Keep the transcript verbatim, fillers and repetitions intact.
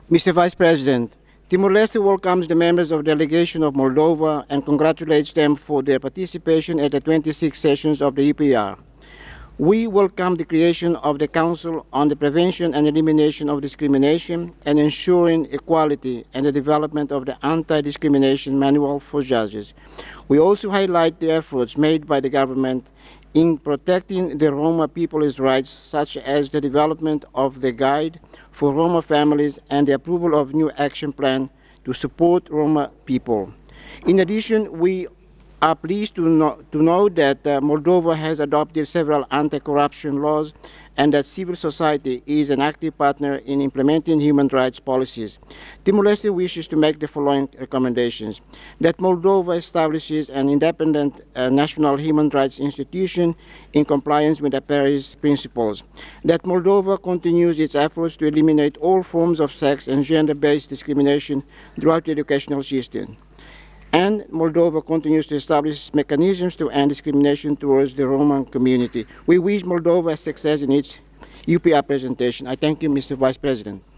Mister Vice President, Timor-Leste welcomes the members of the delegation of Moldova and congratulates them for their participation at the twenty-sixth sessions of the E P R. We welcome the creation of the Council on the Prevention and Elimination of Discrimination and Ensuring Equality and the development of the Anti-Discrimination Manual for Judges. We also highlight the efforts made by the government in protecting the Roma people's rights, such as the development of the Guide for Roma Families and the approval of new action plan to support Roma people. In addition, we are pleased to know, to know that uh, Moldova has adopted several anti-corruption laws and that civil society is an active partner in implementing human rights policies. Timor-Leste wishes to make the following recommendations: that Moldova establishes an independent uh, national human rights institution in compliance with the Paris principles, that Moldova continues its efforts to eliminate all forms of sex and gender-based discrimination throughout the educational system, and Moldova continues to establish mechanisms to end discrimination towards the Roman community. We wish Moldova success in its U P R presentation. I thank you, Mister Vice President.